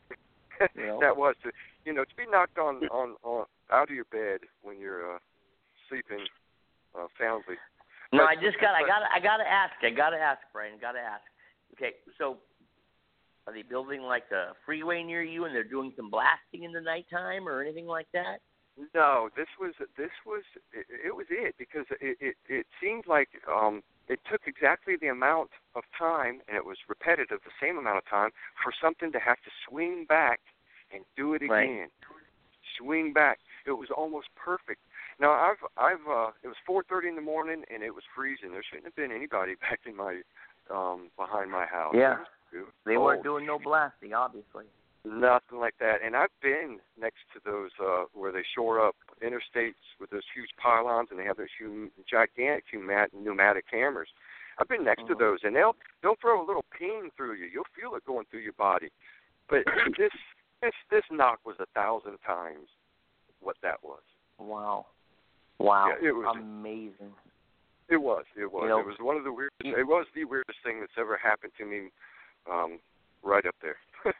You know? That was to, you know, to be knocked on, on, on out of your bed when you're uh, sleeping uh, soundly. No, but, I just got, but, I got, I got to ask, I got to ask, Brian, got to ask. Okay, so are they building like a freeway near you, and they're doing some blasting in the nighttime or anything like that? No, this was this was it, it was it because it, it it seemed like um. It took exactly the amount of time, and it was repetitive, the same amount of time, for something to have to swing back and do it again. Right. Swing back. It was almost perfect. Now, I've, I've, uh, it was four thirty in the morning, and it was freezing. There shouldn't have been anybody back in my, um, behind my house. Yeah. It was, it was they cold. weren't doing no blasting, obviously. Nothing like that. And I've been next to those uh, where they shore up interstates with those huge pylons, and they have those huge, gigantic pneumatic hammers. I've been next mm-hmm. to those, and they'll they'll throw a little ping through you. You'll feel it going through your body. But this this this knock was a thousand times what that was. Wow, wow, yeah, it was amazing. It was. It was. You know, it was one of the weirdest. It was the weirdest thing that's ever happened to me. Um, right up there.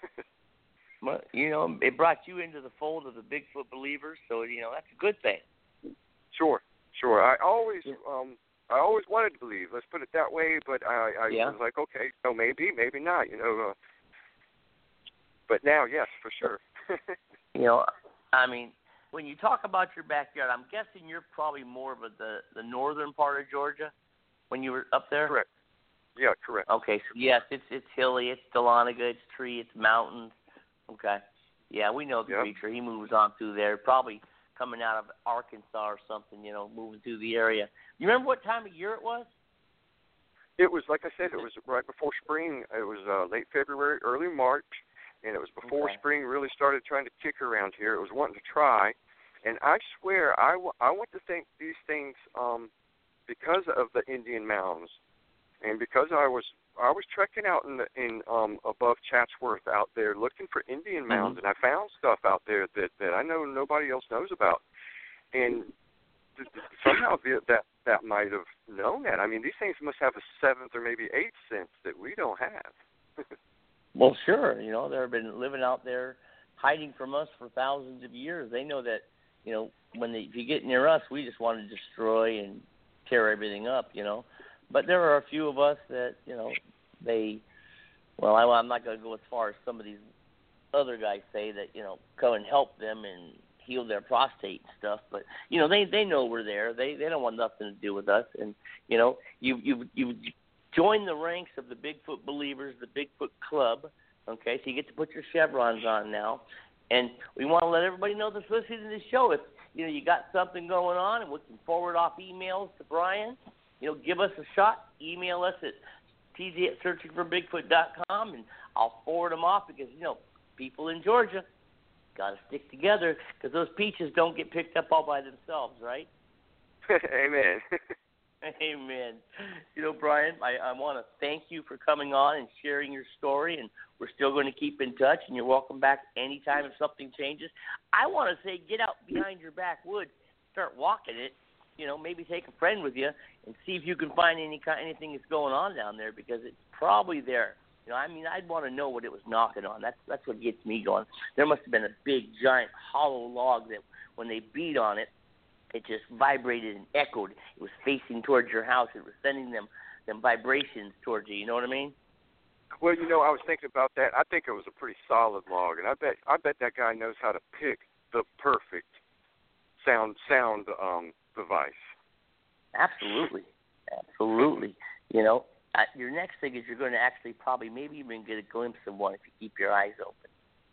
Well, you know, it brought you into the fold of the Bigfoot believers, so you know that's a good thing. Sure, sure. I always, yeah. um, I always wanted to believe. Let's put it that way. But I, I yeah. was like, okay, so maybe, maybe not. You know. Uh, but now, yes, for sure. You know, I mean, when you talk about your backyard, I'm guessing you're probably more of a, the the northern part of Georgia when you were up there. Correct. Yeah, correct. Okay, so yes, it's it's hilly, it's Dahlonega, it's tree, it's mountains. Okay, yeah, we know the yep. creature. He moves on through there, probably coming out of Arkansas or something, you know, moving through the area. You remember what time of year it was? It was, like I said, it was right before spring. It was uh, late February, early March, and it was before okay. spring really started trying to kick around here. It was wanting to try, and I swear I, w- I went to think these things um, because of the Indian mounds, and because I was I was trekking out in the, in um, above Chatsworth out there looking for Indian mounds, mm-hmm. and I found stuff out there that, that I know nobody else knows about, and th- th- somehow the, that that might have known that. I mean, these things must have a seventh or maybe eighth sense that we don't have. Well, sure. You know, they've been living out there, hiding from us for thousands of years. They know that, you know, when they, if you get near us, we just want to destroy and tear everything up. You know, but there are a few of us that, you know, they. Well, I, I'm not going to go as far as some of these other guys say that, you know, come and help them and heal their prostate and stuff. But you know, they they know we're there. They they don't want nothing to do with us. And you know, you you you. Join the ranks of the Bigfoot believers, the Bigfoot Club, okay? So you get to put your chevrons on now. And we want to let everybody know that's listening to this show. If, you know, you got something going on and we can forward off emails to Brian, you know, give us a shot. Email us at t z at searching for bigfoot dot com, and I'll forward them off because, you know, people in Georgia got to stick together because those peaches don't get picked up all by themselves, right? Amen. Amen. You know, Brian, I, I want to thank you for coming on and sharing your story, and we're still going to keep in touch, and you're welcome back anytime if something changes. I want to say get out behind your backwoods, start walking it, you know, maybe take a friend with you and see if you can find any anything that's going on down there because it's probably there. You know, I mean, I'd want to know what it was knocking on. That's, that's what gets me going. There must have been a big, giant, hollow log that when they beat on it, it just vibrated and echoed. It was facing towards your house. It was sending them, them vibrations towards you. You know what I mean? Well, you know, I was thinking about that. I think it was a pretty solid log, and I bet I bet that guy knows how to pick the perfect sound sound um, device. Absolutely, absolutely. You know, uh, your next thing is you're going to actually probably maybe even get a glimpse of one if you keep your eyes open.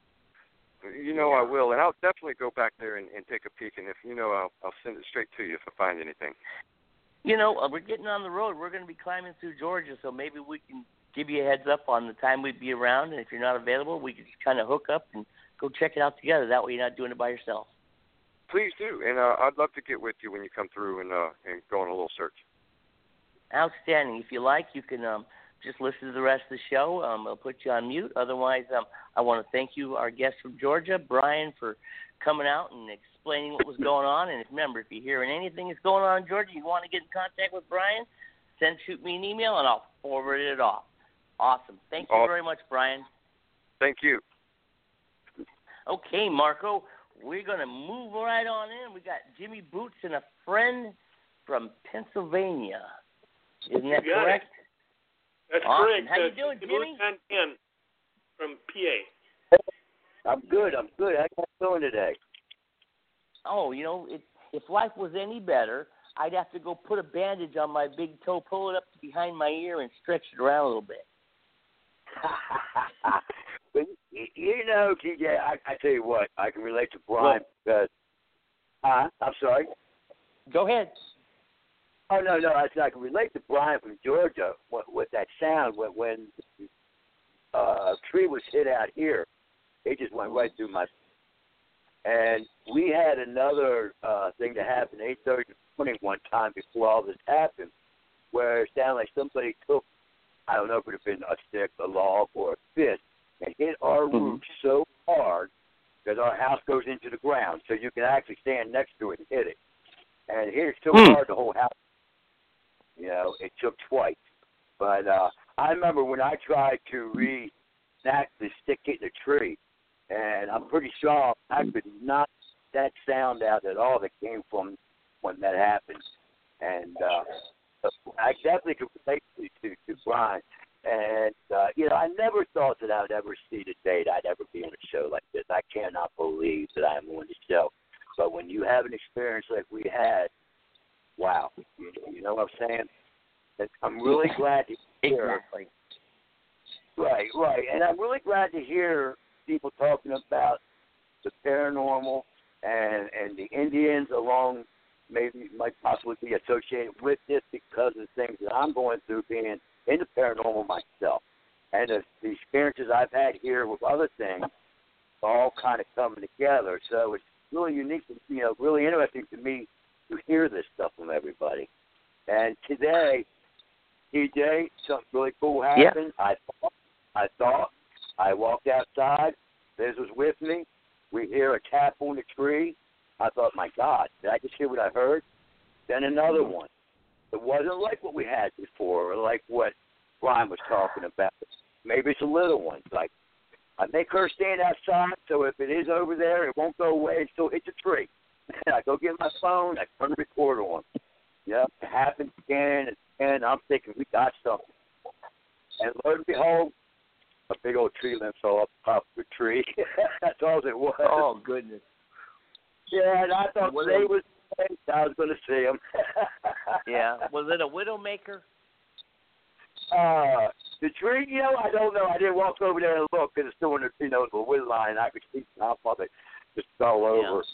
You know, I will, and I'll definitely go back there and, and take a peek. And if you know, I'll I'll send it straight to you if I find anything. You know, uh, we're getting on the road. We're going to be climbing through Georgia, so maybe we can give you a heads up on the time we'd be around. And if you're not available, we can just kind of hook up and go check it out together. That way, you're not doing it by yourself. Please do, and uh, I'd love to get with you when you come through and uh, and go on a little search. Outstanding. If you like, you can um, just listen to the rest of the show. Um, I'll put you on mute. Otherwise, um, I want to thank you, our guest from Georgia, Brian, for coming out and explaining what was going on. And remember, if you're hearing anything that's going on in Georgia, you want to get in contact with Brian, send shoot me an email, and I'll forward it off. Awesome. Thank you awesome. very much, Brian. Thank you. Okay, Marco, we're going to move right on in. We got Jimmy Boots and a friend from Pennsylvania. Isn't that correct? It. That's awesome. correct. How you uh, doing, Jimmy? Ken from P A. I'm good. I'm good. How you doing today? Oh, you know, it, if life was any better, I'd have to go put a bandage on my big toe, pull it up behind my ear, and stretch it around a little bit. But you know, T J, I, I tell you what, I can relate to Brian because. Uh, I'm sorry. Go ahead. Oh no, no, I, I can relate to Brian from Georgia with, with that sound when when uh, a tree was hit out here. It just went right through my. And we had another uh, thing to happen eight thirty in the morning one time before all this happened, where it sounded like somebody took, I don't know if it would have been a stick, a log, or a fist, and hit our mm-hmm. roof so hard because our house goes into the ground, so you can actually stand next to it and hit it. And it hit it so mm. hard the whole house. You know, it took twice. But uh, I remember when I tried to re-snap the stick hitting a tree, and I'm pretty sure I could knock that sound out at all that came from when that happened. And uh, I definitely could relate to, to, to Brian. And, uh, you know, I never thought that I would ever see the day that I'd ever be on a show like this. I cannot believe that I'm on the show. But when saying? And I'm really glad to hear. Exactly. Right, right. And I'm really glad to hear people talking about the paranormal and and the Indians along maybe might possibly be associated with this because of things that I'm going through being in the paranormal myself. And the, the experiences I've had here with other things all kind of coming together. So it's really unique, you know, really interesting to me to hear this stuff from everybody. And today, T J, something really cool happened. Yeah. I thought, I thought, I walked outside. Liz was with me. We hear a tap on the tree. I thought, my God, did I just hear what I heard? Then another one. It wasn't like what we had before, or like what Brian was talking about. Maybe it's a little one. Like, I make her stand outside, so if it is over there, it won't go away until it hits a tree. I go get my phone, I turn the recorder on. Yep, it happens again and again. I'm thinking, we got something. And lo and behold, a big old tree limb fell up top of the tree. That's all it was. Oh, goodness. Yeah, and I thought was they it, was I was going to see him. Yeah. Was it a widowmaker? Uh, the tree, you know, I don't know. I didn't walk over there and look because it's still in the, you know, the wood line. I could see top of it just fell over. Yeah.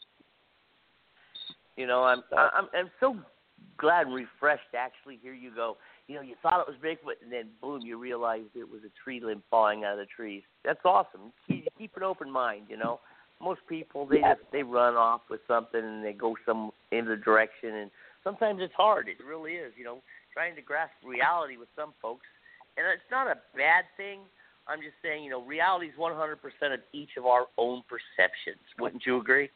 You know, I'm I'm I'm so glad and refreshed to actually hear you go. You know, you thought it was Bigfoot, and then boom, you realized it was a tree limb falling out of the trees. That's awesome. Keep, keep an open mind. You know, most people they just they run off with something and they go some in the direction, and sometimes it's hard. It really is. You know, trying to grasp reality with some folks, and it's not a bad thing. I'm just saying, you know, reality is one hundred percent of each of our own perceptions. Wouldn't you agree?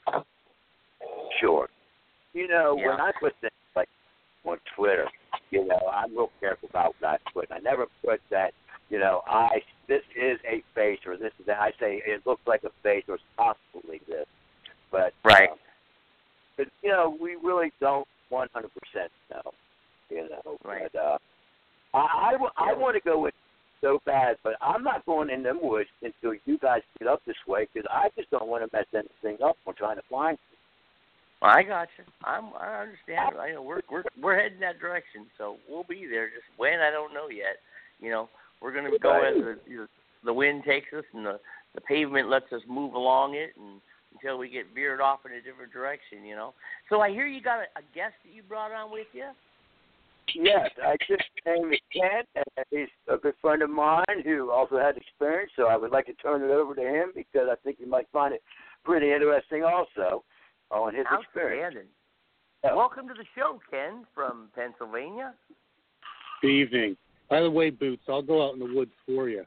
Sure. You know, yeah. when I put things like on Twitter, you know, I'm real careful about what I put. I never put that, you know, I this is a face or this is that. I say it looks like a face or it's possibly this. But, right. Um, but you know, we really don't one hundred percent know, you know. Right. But, uh, I, I, I want to go in so bad, but I'm not going in them woods until you guys get up this way because I just don't want to mess anything up when trying to find you. Well, I got you. I'm, I understand. I know we're we're we're heading that direction, so we'll be there. Just when I don't know yet. You know, we're going to go as the you know, the wind takes us and the the pavement lets us move along it, and until we get veered off in a different direction. You know. So I hear you got a, a guest that you brought on with you. Yes, I just name is Ken, and he's a good friend of mine who also had experience. So I would like to turn it over to him because I think you might find it pretty interesting also. On his experience. Yeah. Welcome to the show, Ken, from Pennsylvania. Good evening. By the way, Boots, I'll go out in the woods for you.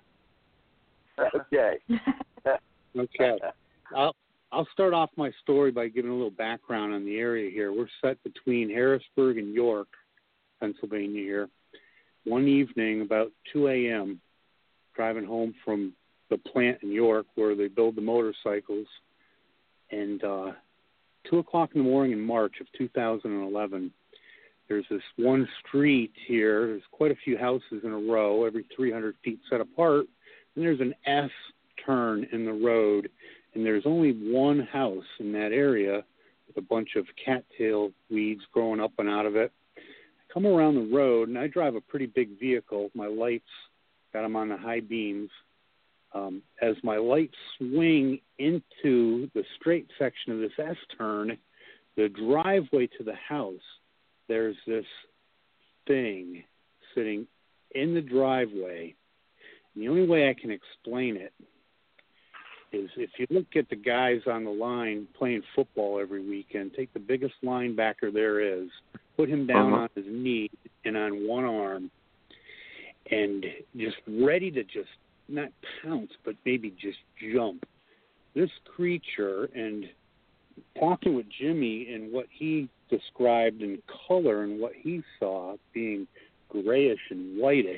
Okay. okay. I'll I'll start off my story by giving a little background on the area here. We're set between Harrisburg and York, Pennsylvania here. One evening, about two a.m., driving home from the plant in York where they build the motorcycles, and uh, two o'clock in the morning in March of two thousand eleven, there's this one street here. There's quite a few houses in a row, every three hundred feet set apart. And there's an S turn in the road, and there's only one house in that area with a bunch of cattail weeds growing up and out of it. I come around the road, and I drive a pretty big vehicle. My lights, got them on the high beams. Um, as my lights swing into the straight section of this S-turn, the driveway to the house, there's this thing sitting in the driveway. And the only way I can explain it is if you look at the guys on the line playing football every weekend, take the biggest linebacker there is, put him down uh-huh. on his knee and on one arm, and just ready to just not pounce, but maybe just jump. This creature, and talking with Jimmy and what he described in color and what he saw being grayish and whitish,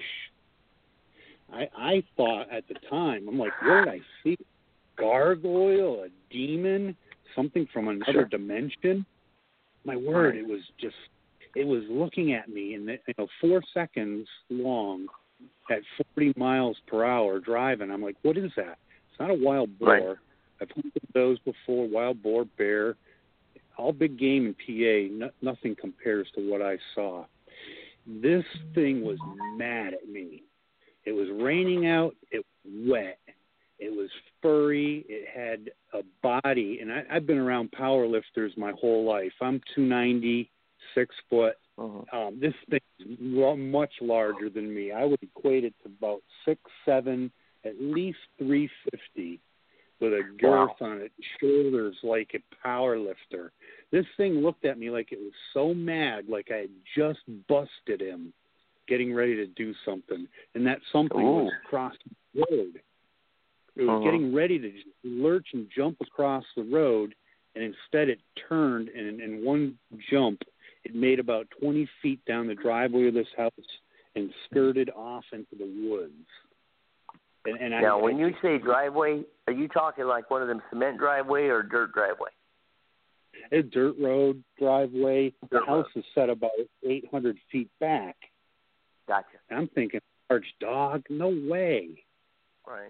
I, I thought at the time, I'm like, what did I see? Gargoyle, a demon, something from another sure. dimension? My word, it was just, it was looking at me, and you know, four seconds long, at forty miles per hour driving. I'm like, what is that? It's not a wild boar. Right. I've hunted those before, wild boar, bear, all big game in P A. No, nothing compares to what I saw. This thing was mad at me. It was raining out. It was wet. It was furry. It had a body. And I, I've been around power lifters my whole life. I'm two ninety, six foot. Uh-huh. Um, this thing is much larger than me. I would equate it to about six, seven, at least three fifty, with a girth wow. on its shoulders like a power lifter. This thing looked at me like it was so mad, like I had just busted him, getting ready to do something. And that something Ooh. was across the road. It was uh-huh. getting ready to lurch and jump across the road, and instead it turned, and in one jump, it made about twenty feet down the driveway of this house and skirted off into the woods. And, and now, I, when I, you say driveway, are you talking like one of them cement driveway or dirt driveway? A dirt road driveway. Dirt the house road. is set about eight hundred feet back. Gotcha. And I'm thinking, large dog? No way. Right.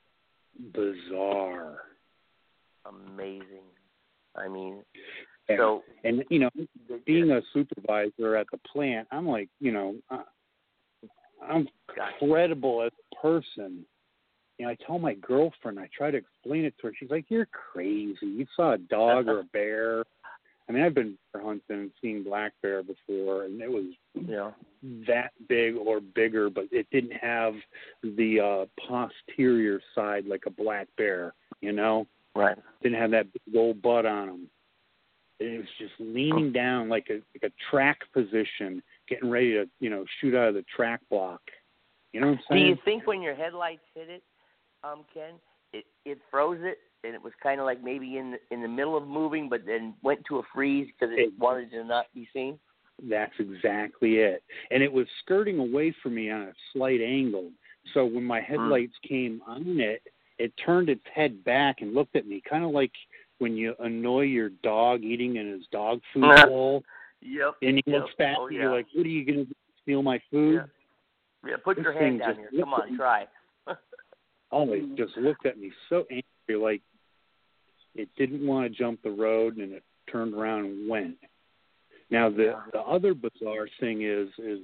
Bizarre. Amazing. I mean, and, so. And, you know, being a supervisor at the plant, I'm like, you know, uh, I'm gotcha. credible as a person. You know, I tell my girlfriend, I try to explain it to her. She's like, you're crazy. You saw a dog or a bear. I mean, I've been bear hunting and seen black bear before, and it was yeah. that big or bigger, but it didn't have the uh, posterior side like a black bear, you know? Right. Didn't have that big old butt on him. It was just leaning down like a like a track position, getting ready to, you know, shoot out of the track block. You know what I'm saying? Do you think when your headlights hit it, um, Ken, it, it froze it, and it was kind of like maybe in the, in the middle of moving, but then went to a freeze because it, it wanted to not be seen? That's exactly it. And it was skirting away from me on a slight angle. So when my headlights mm. came on it, it turned its head back and looked at me, kind of like when you annoy your dog eating in his dog food bowl. Yep. And he yep. looks back oh, and yeah. you're like, what are you going to do? Steal my food? Yeah, yeah put this your hand down here. Come on, try. Oh, it just looked at me so angry, like it didn't want to jump the road, and it turned around and went. Now, the, yeah. the other bizarre thing is, is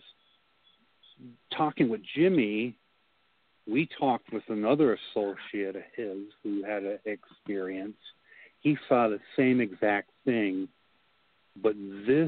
talking with Jimmy, we talked with another associate of his who had an experience. He saw the same exact thing, but this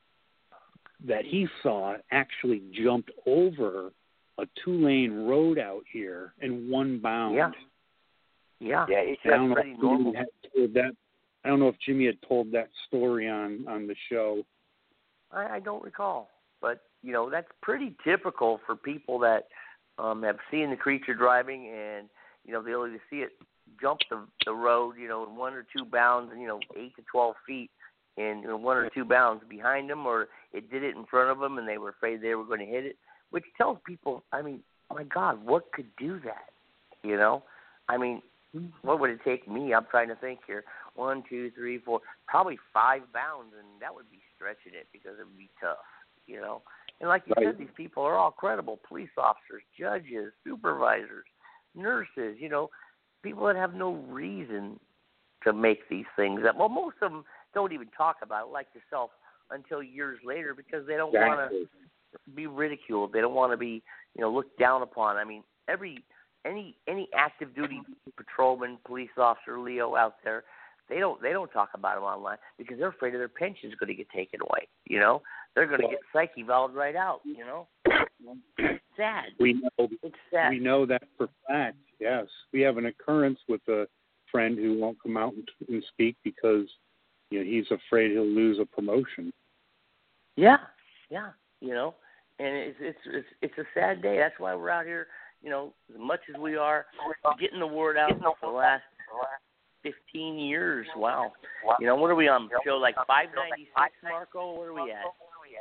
that he saw actually jumped over a two-lane road out here in one bound. Yeah, yeah, yeah. It's I don't pretty know if normal. Had told that. I don't know if Jimmy had told that story on, on the show. I, I don't recall, but you know that's pretty typical for people that um, have seen the creature driving, and you know they'll either see it jump the the road, you know, in one or two bounds, you know, eight to twelve feet, in you know, one or two bounds behind them, or it did it in front of them, and they were afraid they were going to hit it. Which tells people, I mean, my God, what could do that? You know, I mean, what would it take me? I'm trying to think here. One, two, three, four, probably five bounds, and that would be stretching it because it would be tough. You know, and like you right. said, these people are all credible: police officers, judges, supervisors, nurses. You know, people that have no reason to make these things up. Well, most of them don't even talk about it, like yourself, until years later because they don't exactly. want to be ridiculed. They don't want to be, you know, looked down upon. I mean, every any any active duty patrolman, police officer, Leo out there, they don't they don't talk about them online because they're afraid of their pension's going to get taken away. You know, they're going to get psych evaled right out. You know, it's sad. We know it's sad. We know that for fact. Yes, we have an occurrence with a friend who won't come out and, and speak because you know he's afraid he'll lose a promotion. Yeah, yeah. You know, and it's it's it's it's a sad day. That's why we're out here. You know, as much as we are getting the word out for the last fifteen years. Wow. You know, what are we on? Show like five ninety-six, Marco? Where are we at?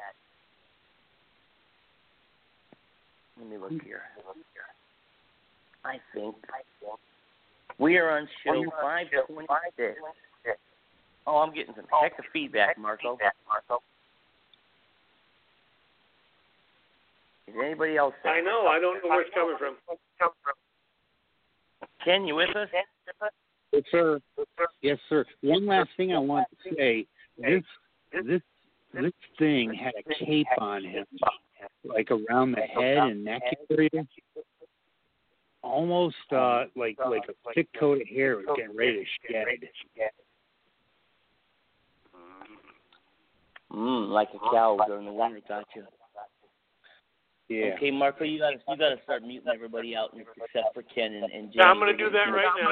Let me look here. I think we are on show five twenty-six. Oh, I'm getting some heck of feedback, Marco. Is anybody else there? I know. I don't know where it's coming from. Ken, you with us? Yes, sir. Yes, sir. One last thing I want to say. This this this thing had a cape on him. like around the head and neck area. Almost uh, like like a thick coat of hair was getting ready to shed. Mm, like a cow during the winter, gotcha. Yeah. Okay, Marco, you gotta you gotta start muting everybody out except for Ken and, and Jenny. Yeah, I'm gonna do that right now.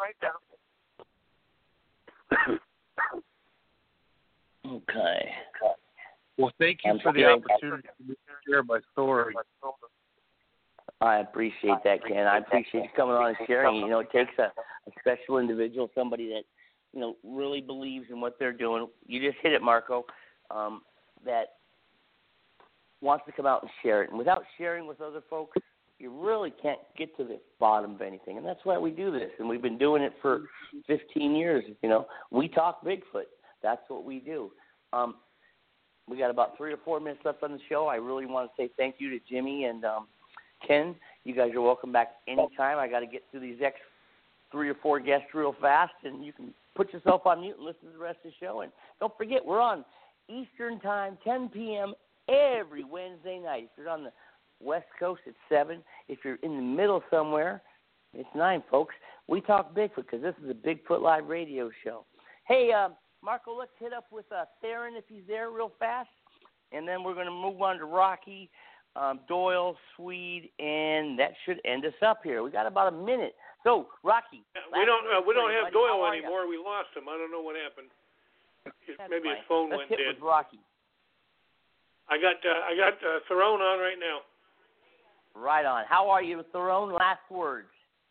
Okay. Well, thank you I'm for the feeling- opportunity to share my story. I appreciate that, Ken. I appreciate you coming on and sharing. You know, it takes a, a special individual, somebody that, you know, really believes in what they're doing. You just hit it, Marco, um, that wants to come out and share it. And without sharing with other folks, you really can't get to the bottom of anything. And that's why we do this. And we've been doing it for fifteen years, you know. We talk Bigfoot. That's what we do. Um, we got about three or four minutes left on the show. I really want to say thank you to Jimmy and um, Ken. You guys are welcome back anytime. I got to get through these next three or four guests real fast, and you can put yourself on mute and listen to the rest of the show. And don't forget, we're on Eastern Time, ten p.m. every Wednesday night. If you're on the West Coast, it's seven. If you're in the middle somewhere, it's nine, folks. We talk Bigfoot because this is a Bigfoot Live radio show. Hey, uh, Marco, let's hit up with uh, Theron if he's there real fast, and then we're going to move on to Rocky, um, Doyle, Swede, and that should end us up here. We got about a minute. So, Rocky. We don't uh, we don't have buddy. Doyle anymore. We lost him. I don't know what happened. Maybe fine. his phone Let's went hit dead. with Rocky. I got uh, I got uh, Theron on right now. Right on. How are you, Theron? Last words.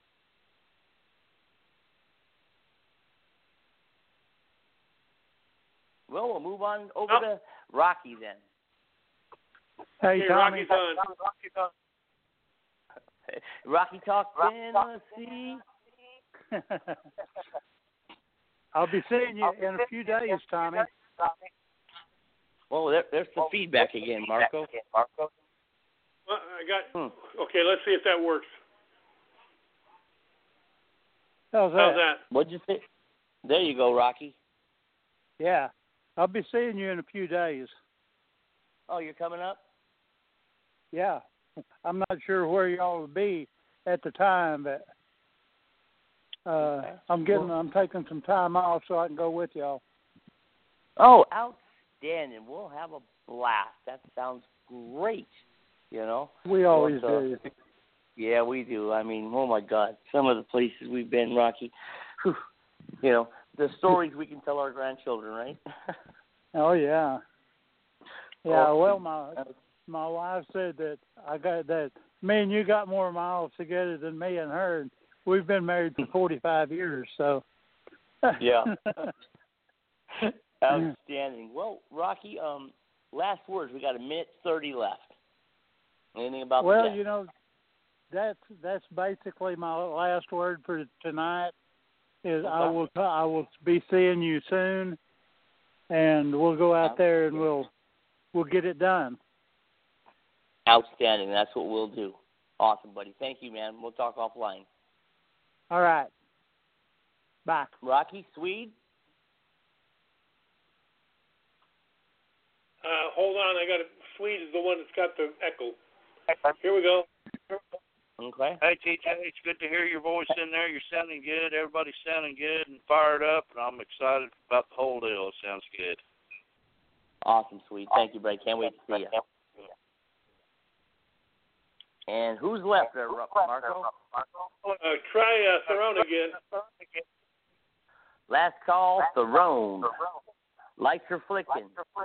Well, we'll move on over oh. to Rocky then. Hey, hey Tommy. Rocky's on. Rocky Talk Tennessee. I'll be seeing you in a few days, Tommy. Well, there, there's some feedback again, Marco. Well, I got. Hmm. Okay, let's see if that works. How's that? How's that? What'd you say? There you go, Rocky. Yeah, I'll be seeing you in a few days. Oh, you're coming up? Yeah, I'm not sure where y'all will be at the time, but uh, okay. I'm getting, I'm taking some time off so I can go with y'all. Oh, outstanding! We'll have a blast. That sounds great. You know, we always but, uh, do. Yeah, we do. I mean, oh my God, some of the places we've been, Rocky. Whew, you know, the stories we can tell our grandchildren, right? Oh yeah. Yeah. Oh, well, my my wife said that I got that. Me and you got more miles together than me and her. And we've been married for forty-five years, so. Yeah. Outstanding. Well, Rocky, um, last words. We got a minute thirty left. Anything about well, the you know, that's that's basically my last word for tonight. Is okay. I will t- I will be seeing you soon, and we'll go out there and we'll we'll get it done. Outstanding. That's what we'll do. Awesome, buddy. Thank you, man. We'll talk offline. All right. Bye. Rocky, Swede. Uh, hold on, I got it. Swede is the one that's got the echo. Here we go. Okay. Hey, T J, it's good to hear your voice in there. You're sounding good. Everybody's sounding good and fired up, and I'm excited about the whole deal. It sounds good. Awesome, Swede. Thank you, buddy. Can't wait to see you. And who's left there, Marco? Uh, try uh, Theron again. Last call, Theron. Lights are flicking.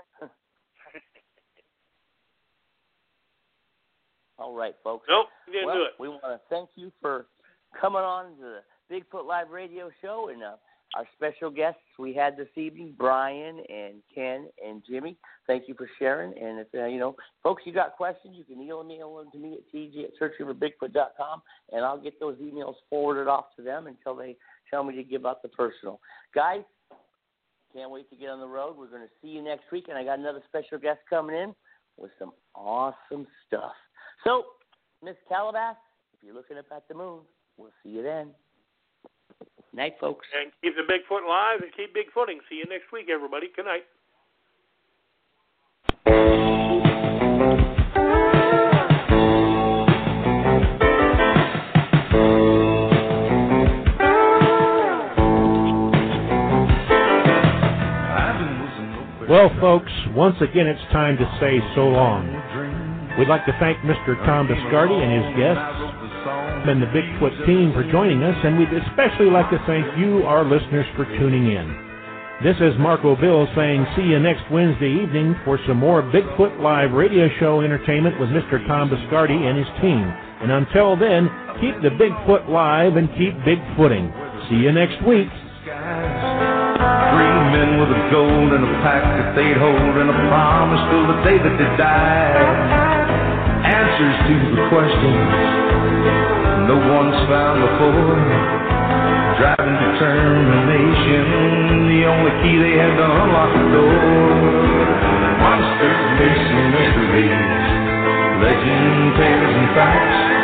All right, folks. Nope, didn't well, do it. We want to thank you for coming on to the Bigfoot Live radio show, and uh, our special guests we had this evening, Brian and Ken and Jimmy. Thank you for sharing. And if uh, you know, folks, you got questions, you can email them to me at t g at search river bigfoot dot com, and I'll get those emails forwarded off to them until they tell me to give out the personal. Guys, can't wait to get on the road. We're going to see you next week, and I got another special guest coming in with some awesome stuff. So, Miss Calabash, if you're looking up at the moon, we'll see you then. Night, folks. And keep the Bigfoot live and keep Bigfooting. See you next week, everybody. Good night. Well, folks, once again, it's time to say so long. We'd like to thank Mister Tom Biscardi and his guests and the Bigfoot team for joining us, and we'd especially like to thank you, our listeners, for tuning in. This is Marco Bill saying see you next Wednesday evening for some more Bigfoot Live radio show entertainment with Mister Tom Biscardi and his team. And until then, keep the Bigfoot live and keep Bigfooting. See you next week. Three men with a gold and a pack that they'd hold and a promise till the day that they died. Answers to the questions no one's found before. Driving determination, the only key they had to unlock the door. Monsters, myths, and mysteries, legend, tales, and facts.